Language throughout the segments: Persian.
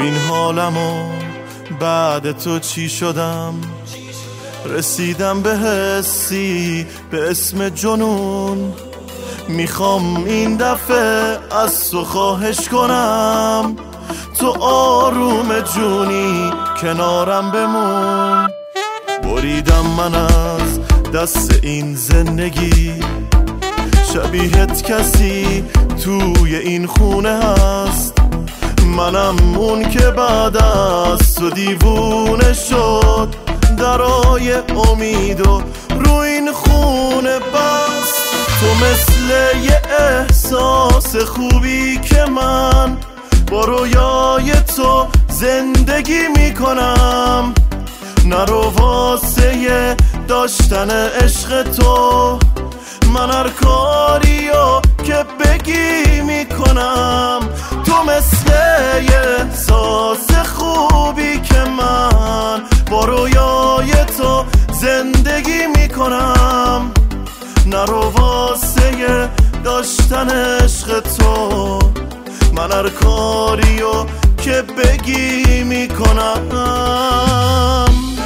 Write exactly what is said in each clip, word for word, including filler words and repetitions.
ببین حالمو بعد تو چی شدم، رسیدم به حسی به اسم جنون. میخوام این دفعه از تو خواهش کنم، تو آروم جونی کنارم بمون. بریدم من از دست این زندگی، شبیهت کسی توی این خونه هست. منم اون که بعد از تو دیوونه شد، درای امید و رو این خونه بست. تو مثل یه احساس خوبی که من با رویای تو زندگی میکنم. نرو واسه داشتن عشق تو، من هر کاریو که بگی میکنم. تو مثل یه احساس خوبی که من با رویای تو زندگی میکنم. نرو واسه داشتن عشق تو، من هر کاریو که بگی میکنم.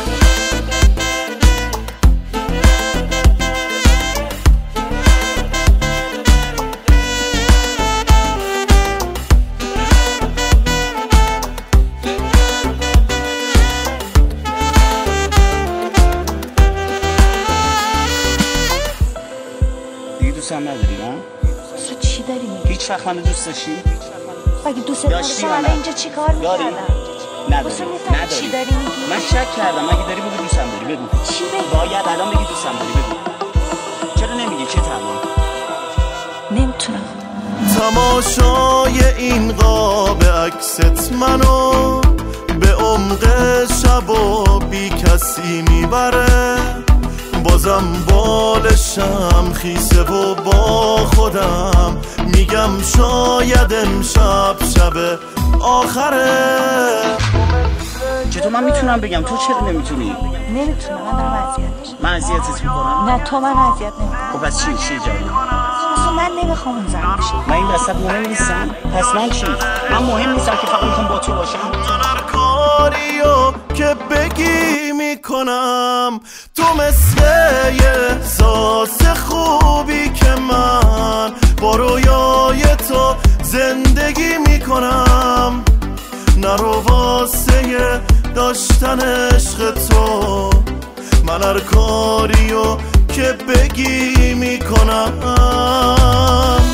دوستم نداری نه؟ تو چی داری میگی؟ هیچ وقت منو دوست داشتی؟ مگه دوست داشتی من اینجا چی کار میکردم؟ نداری؟ نداری؟ چی داری میگی؟ من شک کردم. مگه داری بگو دوستم داری بگو. چی بگی؟ باید الان بگی دوستم داری بگو. چرا نمیگی؟ چه تمام؟ نمیتونم. تماشای این قاب عکست منو به عمق شب و بی کسی میبره. بازم بالشم خیسه و با خودم میگم شاید امشب شب آخره. چطور من میتونم بگم تو چرا نمیتونی؟ نمیتونم. من دارم اذیت میشم. من اذیتت میکنم؟ نه تو من اذیت نمیکنم. خب پس چی چی جایی؟ اصلا من نمیخوام اون زن بشی. من این وسط مهم نیستم. پس من چی؟ من مهم نیستم که فقط میخوام با تو باشم. هر کاریو که بگی میکنم. تو مثل یه احساس خوبی که من با رویای تو زندگی میکنم. نرو واسه داشتن عشق تو، من هر کاریو که بگی میکنم.